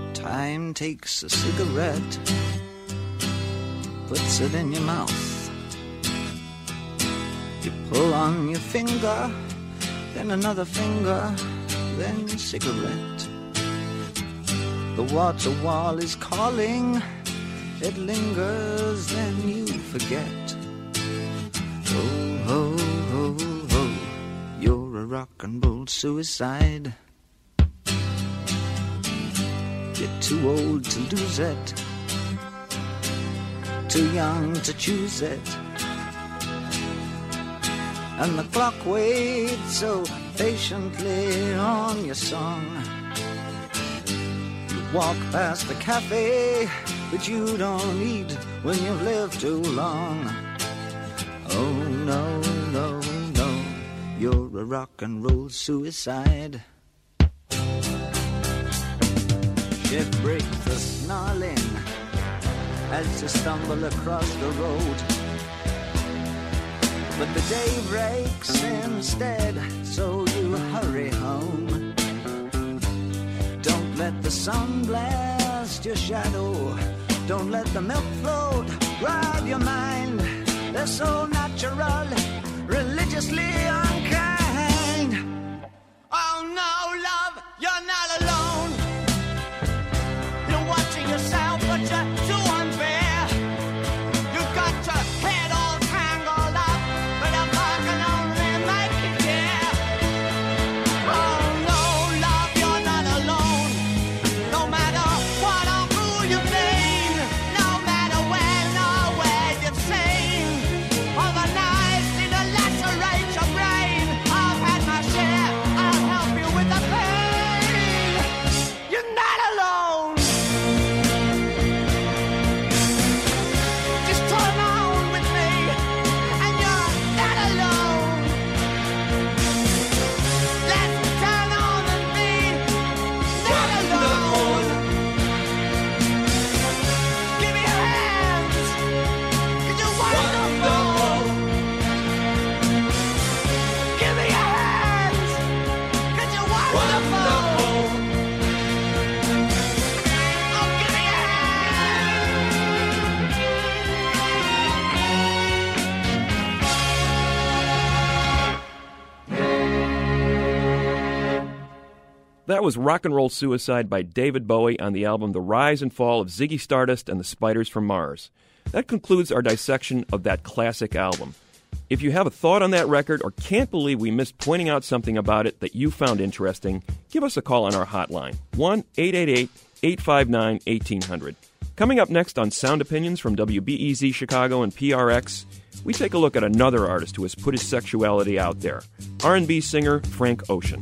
Time takes a cigarette, puts it in your mouth. You pull on your finger, then another finger, then cigarette. The water wall is calling. It lingers, then you forget. Oh, oh, oh, oh, you're a rock and roll suicide. You're too old to lose it, too young to choose it. And the clock waits so patiently on your song. You walk past the cafe, but you don't eat when you've lived too long. Oh, no, no, no, you're a rock and roll suicide. Shift break the snarling as you stumble across the road. But the day breaks instead, so you hurry home. Don't let the sun blast your shadow. Don't let the milk float rob your mind. They're so natural, religiously unkind. Oh no, love, you're not alone. You're watching yourself, but you're too unfair. You've got your head all tangled up, but a bar can only make you care. Oh no, love, you're not alone. No matter what or who you've been, no matter when or where you've seen, all the knives need to lacerate your brain. That was Rock and Roll Suicide by David Bowie on the album The Rise and Fall of Ziggy Stardust and the Spiders from Mars. That concludes our dissection of that classic album. If you have a thought on that record or can't believe we missed pointing out something about it that you found interesting, give us a call on our hotline, 1-888-859-1800. Coming up next on Sound Opinions from WBEZ Chicago and PRX, we take a look at another artist who has put his sexuality out there, R&B singer Frank Ocean.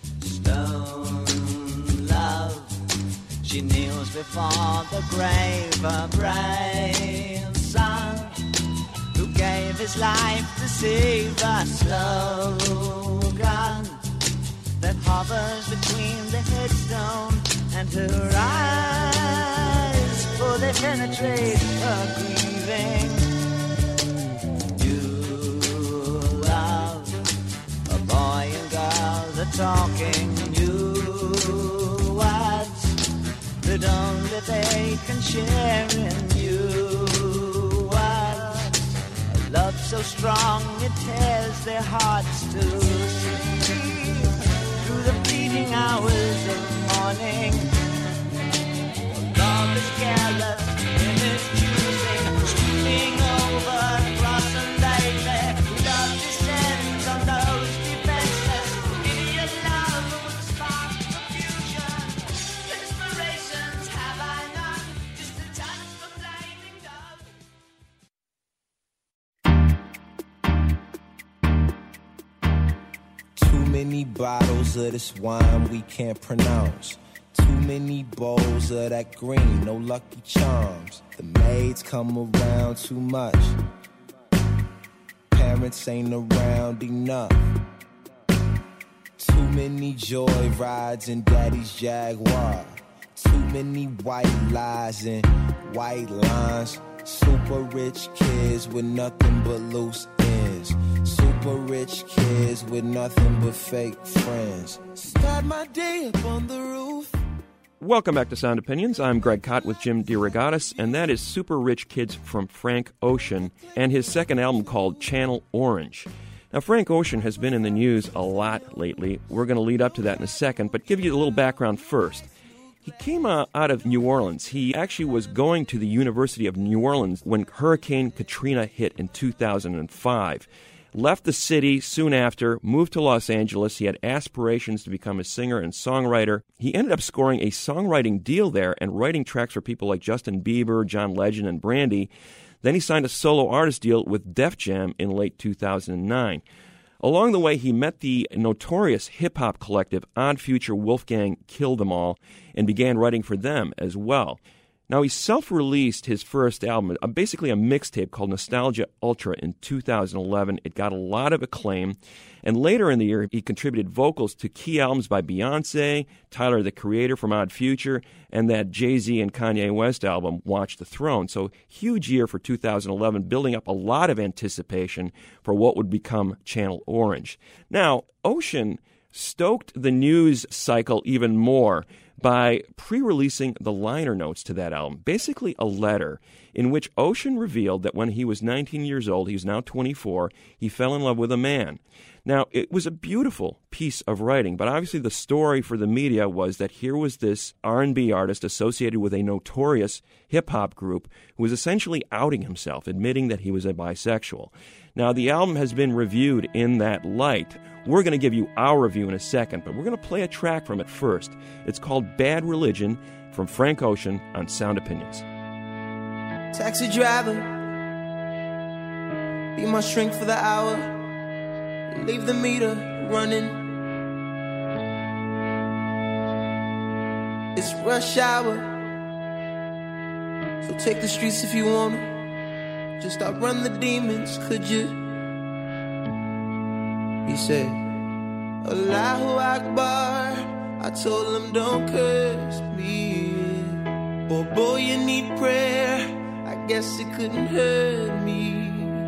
Stone love, she kneels before the grave, a brave son who gave his life to save a slogan that hovers between the headstone and her eyes, for they penetrate her grieving. You love a boy and girl, the talking new words that only they can share in you. Words, a love so strong it tears their hearts to sleep through the fleeting hours of morning. Love is careless in its choosing, sweeping over cross and daily. Love descends on those defenseless. Idiot love would spark confusion. Inspirations have I none, just a touch of flaming dove. Too many bottles of this wine we can't pronounce. Too many bowls of that green, no Lucky Charms. The maids come around too much. Parents ain't around enough. Too many joy rides in Daddy's Jaguar. Too many white lies and white lines. Super rich kids with nothing but loose ends. Super rich kids with nothing but fake friends. Start my day up on the roof. Welcome back to Sound Opinions. I'm Greg Kot with Jim DeRogatis, and that is Super Rich Kids from Frank Ocean and his second album called Channel Orange. Now, Frank Ocean has been in the news a lot lately. We're going to lead up to that in a second, but give you a little background first. He came out of New Orleans. He actually was going to the University of New Orleans when Hurricane Katrina hit in 2005. Left the city soon after, moved to Los Angeles. He had aspirations to become a singer and songwriter. He ended up scoring a songwriting deal there and writing tracks for people like Justin Bieber, John Legend, and Brandy. Then he signed a solo artist deal with Def Jam in late 2009. Along the way, he met the notorious hip-hop collective Odd Future Wolfgang Kill Them All and began writing for them as well. Now, he self-released his first album, basically a mixtape called Nostalgia Ultra in 2011. It got a lot of acclaim. And later in the year, he contributed vocals to key albums by Beyonce, Tyler, the Creator from Odd Future, and that Jay-Z and Kanye West album, Watch the Throne. So, huge year for 2011, building up a lot of anticipation for what would become Channel Orange. Now, Ocean stoked the news cycle even more by pre-releasing the liner notes to that album, basically a letter in which Ocean revealed that when he was 19 years old, he's now 24, he fell in love with a man. Now, it was a beautiful piece of writing, but obviously the story for the media was that here was this R&B artist associated with a notorious hip-hop group who was essentially outing himself, admitting that he was a bisexual. Now, the album has been reviewed in that light. We're going to give you our review in a second, but we're going to play a track from it first. It's called Bad Religion from Frank Ocean on Sound Opinions. Taxi driver, be my shrink for the hour. Leave the meter running. It's rush hour, so take the streets if you wanna. Just outrun the demons, could you? He said, Allahu Akbar. I told him don't curse me. Oh boy, you need prayer. I guess it couldn't hurt me.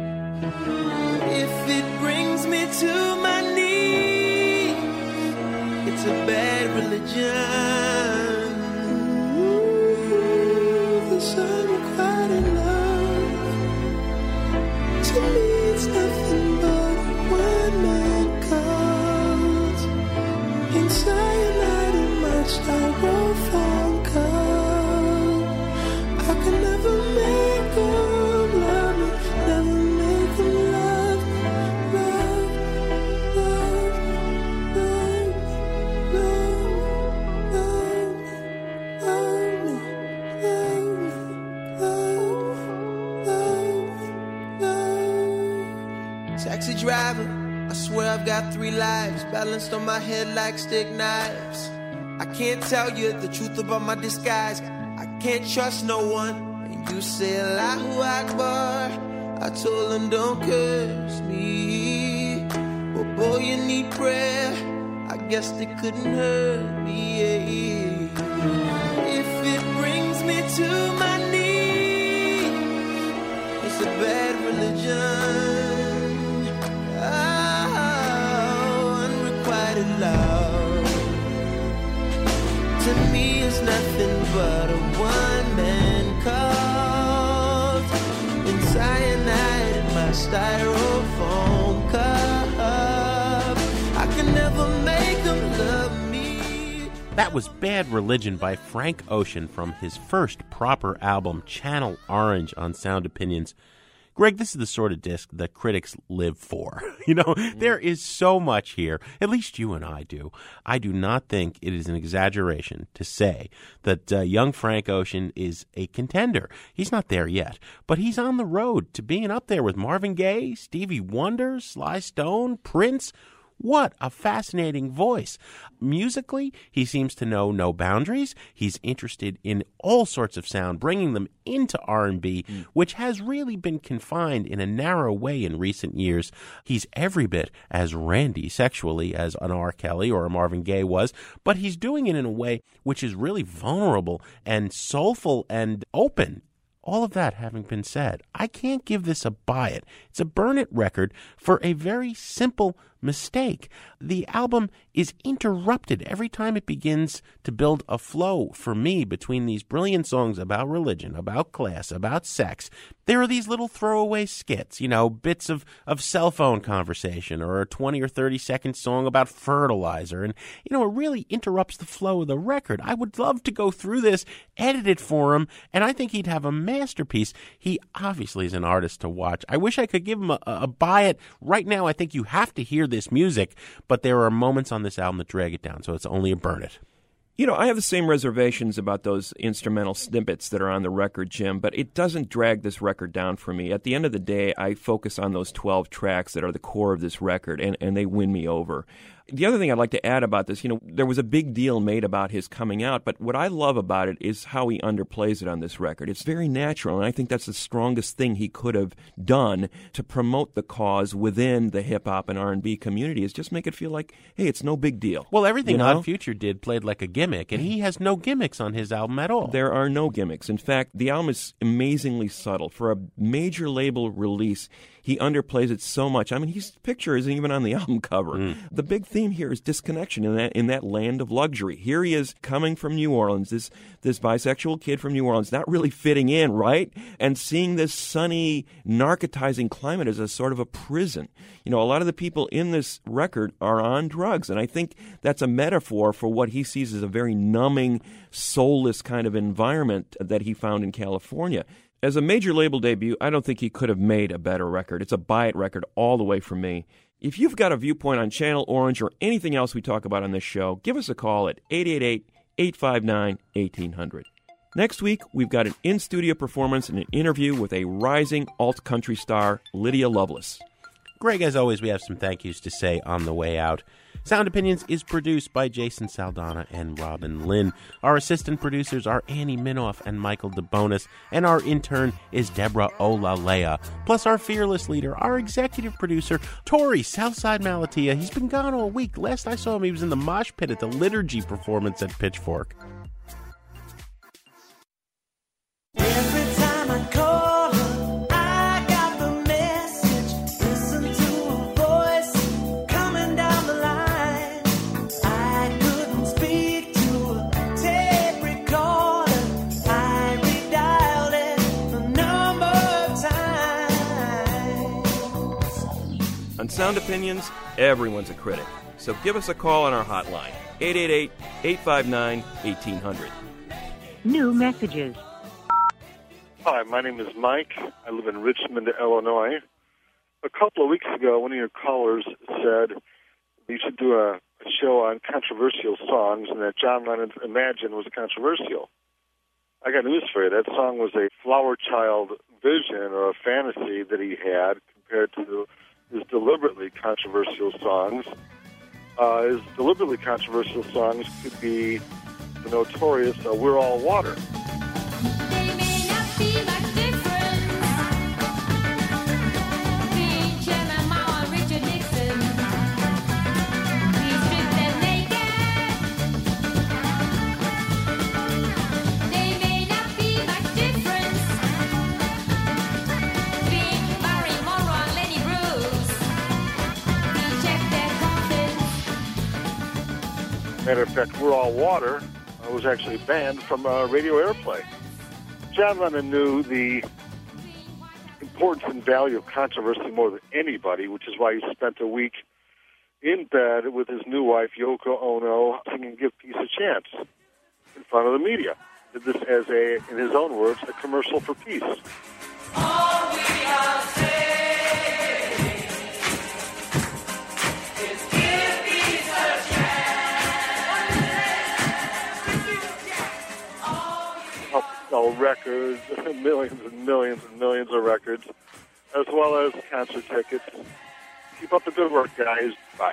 If it brings me to my knees, it's a bad religion. Ooh, this unrequited love, to me it's nothing but a one-man cult. And cyanide styrofoam cup. I can never make them love me, never make them love me, love, love, love, love, love, love, love. Taxi driver, I swear I've got 3 lives balanced on my head like stick knives. I can't tell you the truth about my disguise. I can't trust no one. And you say Allahu Akbar. I told them don't curse me. But boy, you need prayer. I guess they couldn't hurt me. If it brings me to my knees, it's a bad religion. Love to me is nothing but a one-man cult and cyanide in my styrofoam cup. I can never make them love me. That was Bad Religion by Frank Ocean from his first proper album, Channel Orange, on Sound Opinions. Greg, this is the sort of disc that critics live for. You know, there is so much here, at least you and I do. I do not think it is an exaggeration to say that young Frank Ocean is a contender. He's not there yet, but he's on the road to being up there with Marvin Gaye, Stevie Wonder, Sly Stone, Prince. What a fascinating voice. Musically, he seems to know no boundaries. He's interested in all sorts of sound, bringing them into R&B, which has really been confined in a narrow way in recent years. He's every bit as randy sexually as an R. Kelly or a Marvin Gaye was, but he's doing it in a way which is really vulnerable and soulful and open. All of that having been said, I can't give this a buy it. It's a burn it record for a very simple mistake. The album is interrupted every time it begins to build a flow for me between these brilliant songs about religion, about class, about sex. There are these little throwaway skits, you know, bits of cell phone conversation or a 20 or 30-second song about fertilizer. And, you know, it really interrupts the flow of the record. I would love to go through this, edit it for him, and I think he'd have a masterpiece. He obviously is an artist to watch. I wish I could give him a buy it. Right now, I think you have to hear this music, but there are moments on this album that drag it down, so it's only a burn it. You know, I have the same reservations about those instrumental snippets that are on the record, Jim, but it doesn't drag this record down for me. At the end of the day, I focus on those 12 tracks that are the core of this record, and they win me over. The other thing I'd like to add about this, you know, there was a big deal made about his coming out, but what I love about it is how he underplays it on this record. It's very natural, and I think that's the strongest thing he could have done to promote the cause within the hip-hop and R&B community, is just make it feel like, hey, it's no big deal. Well, everything you know? Odd Future did played like a gimmick, and he has no gimmicks on his album at all. There are no gimmicks. In fact, the album is amazingly subtle. For a major label release, he underplays it so much. I mean, his picture isn't even on the album cover. The big theme here is disconnection in that land of luxury. Here he is coming from New Orleans, this bisexual kid from New Orleans, not really fitting in, right? And seeing this sunny, narcotizing climate as a sort of a prison. You know, a lot of the people in this record are on drugs, and I think that's a metaphor for what he sees as a very numbing, soulless kind of environment that he found in California. As a major label debut, I don't think he could have made a better record. It's a buy-it record all the way from me. If you've got a viewpoint on Channel Orange or anything else we talk about on this show, give us a call at 888-859-1800. Next week, we've got an in-studio performance and an interview with a rising alt-country star, Lydia Loveless. Greg, as always, we have some thank yous to say on the way out. Sound Opinions is produced by Jason Saldana and Robin Lynn. Our assistant producers are Annie Minoff and Michael DeBonis, and our intern is Deborah Olalea. Plus our fearless leader, our executive producer, Tori Southside Malatia. He's been gone all week. Last I saw him, he was in the mosh pit at the liturgy performance at Pitchfork. Every time I call, On Sound Opinions, everyone's a critic. So give us a call on our hotline, 888-859-1800. New messages. Hi, my name is Mike. I live in Richmond, Illinois. A couple of weeks ago, one of your callers said you should do a show on controversial songs and that John Lennon's Imagine was controversial. I got news for you. That song was a flower child vision or a fantasy that he had compared to his deliberately controversial songs. His deliberately controversial songs could be the notorious We're All Water. Matter of fact, We're All Water was actually banned from radio airplay. John Lennon knew the importance and value of controversy more than anybody, which is why he spent a week in bed with his new wife, Yoko Ono, singing Give Peace a Chance in front of the media. Did this as in his own words, a commercial for peace. All we are saying. Sell records, millions and millions and millions of records, as well as concert tickets. Keep up the good work, guys. Bye.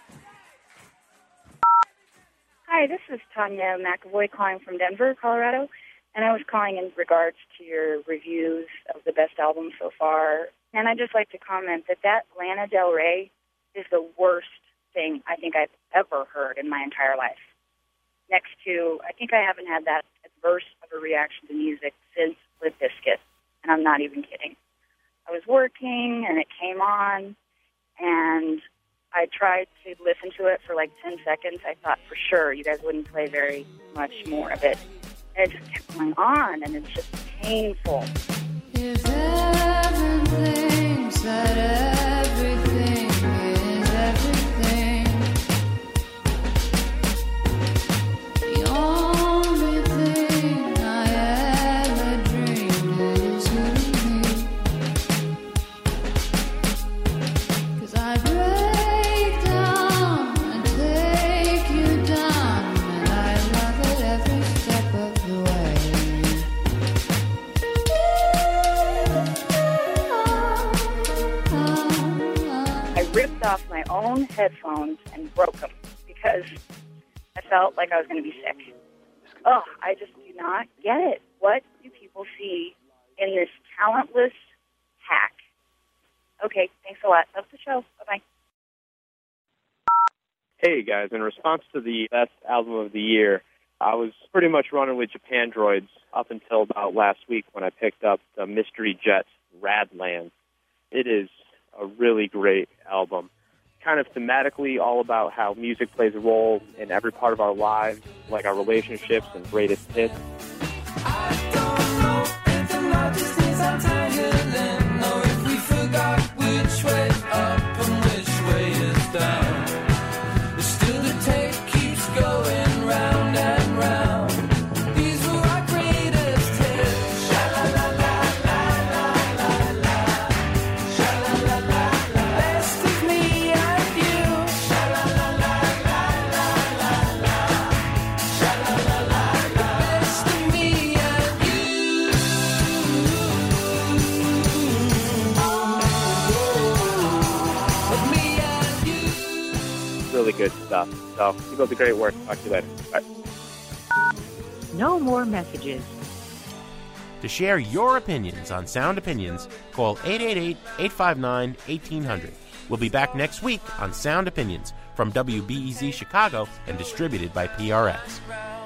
Hi, this is Tanya McAvoy calling from Denver, Colorado, and I was calling in regards to your reviews of the best album so far. And I'd just like to comment that Lana Del Rey is the worst thing I think I've ever heard in my entire life. Next to, I think I haven't had that adverse of a reaction to music since Limp Bizkit, and I'm not even kidding. I was working, and it came on, and I tried to listen to it for like 10 seconds. I thought for sure you guys wouldn't play very much more of it. And it just kept going on, and it's just painful. If heaven thinks that everything is everything, the only thing I ever dreamed is you and me. 'Cause I break down and take you down, and I love it every step of the way. I ripped off my own headphones and broke them because I felt like I was going to be sick. Oh, I just do not get it. What do people see in this talentless hack? Okay, thanks a lot. Love the show. Bye-bye. Hey, guys. In response to the best album of the year, I was pretty much running with Japandroids up until about last week when I picked up the Mystery Jets Radland. It is a really great album. Kind of thematically all about how music plays a role in every part of our lives, like our relationships and greatest hits. Really good stuff. So keep up the great work. Talk to you later. Bye. No more messages. To share your opinions on Sound Opinions, call 888-859-1800. We'll be back next week on Sound Opinions from WBEZ Chicago and distributed by PRX.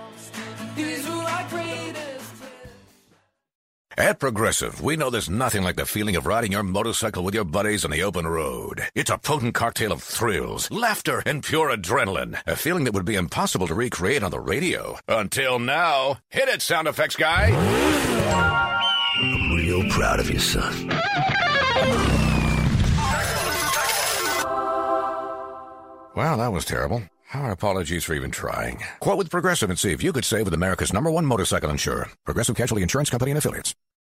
At Progressive, we know there's nothing like the feeling of riding your motorcycle with your buddies on the open road. It's a potent cocktail of thrills, laughter, and pure adrenaline. A feeling that would be impossible to recreate on the radio. Until now. Hit it, sound effects guy! I'm real proud of you, son. Well, that was terrible. Our apologies for even trying. Quote with Progressive and see if you could save with America's #1 motorcycle insurer. Progressive Casualty Insurance Company and Affiliates.